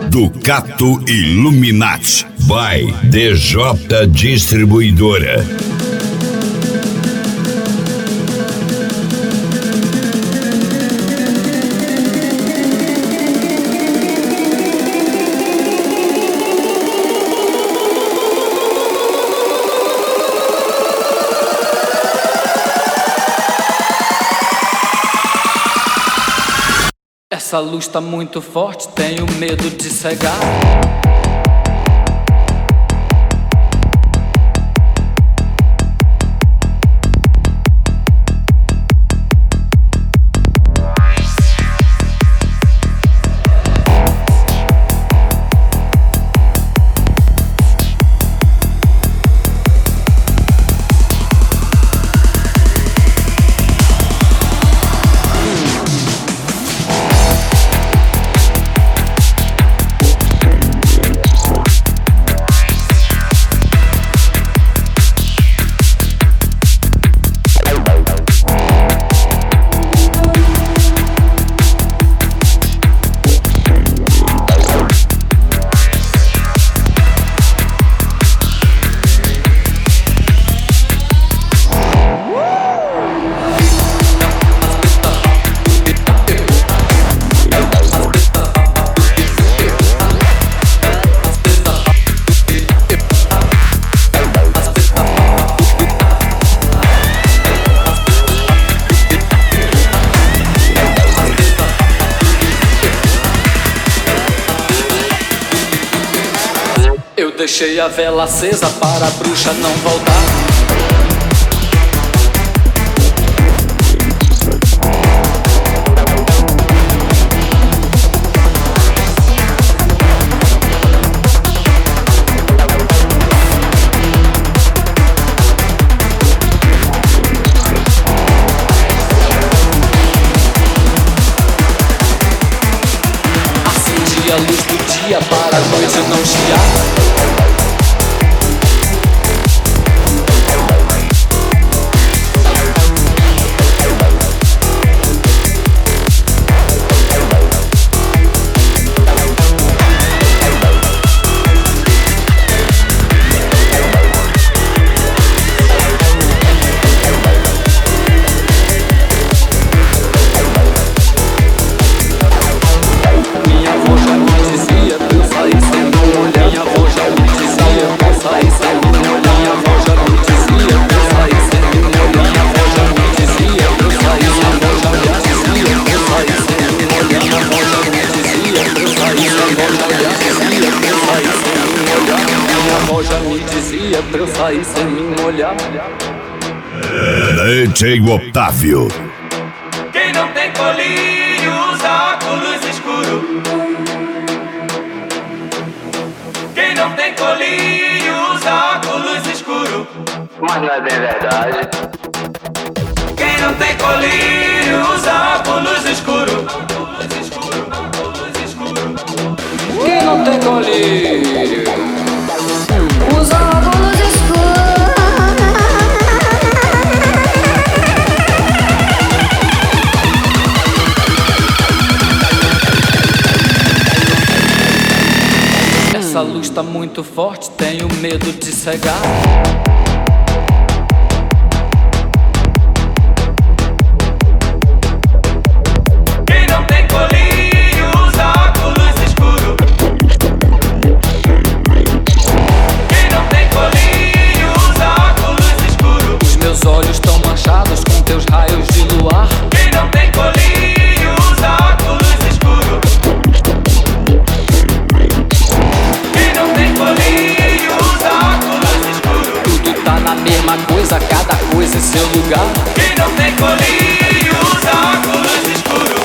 Ducato Illuminati by DJ Distribuidora. Essa luz tá muito forte, tenho medo de cegar. Deixei a vela acesa para a bruxa não voltar. Acendi a luz do dia para a noite não chiar. Pra eu sair sem me molhar. DJ Otávio. Quem não tem colírio usa óculos escuro. Quem não tem colírio usa óculos escuro. Mas não é bem verdade. Quem não tem colírio usa óculos escuro. Quem não tem colírio usa óculos escuros. Essa luz tá muito forte, tenho medo de cegar. Quem não tem colírio usa óculos escuro. Quem não tem colírio usa óculos escuro. Os meus olhos tão manchados com teus raios de luar. Quem não tem colírio usa óculos escuro. Quem não tem colírio usa óculos escuro. Tudo tá na mesma coisa, cada coisa em seu lugar. Quem não tem colírio usa óculos escuro.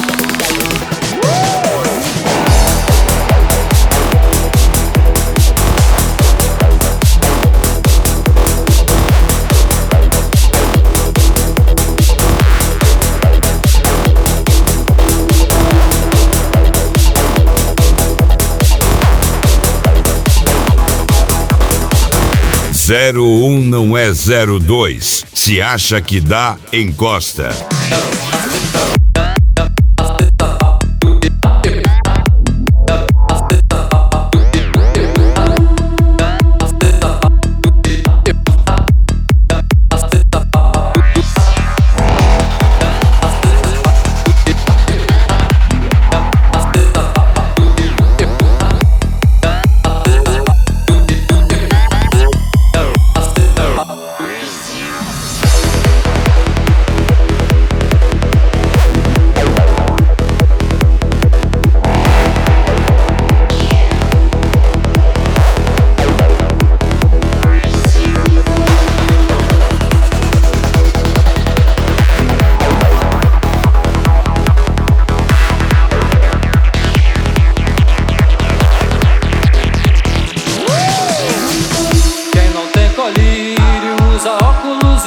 Zero um não é 02. Se acha que dá, encosta.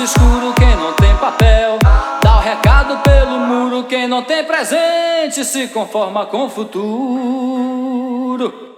escuro quem não tem papel. Dá o recado pelo muro quem não tem presente se conforma com o futuro.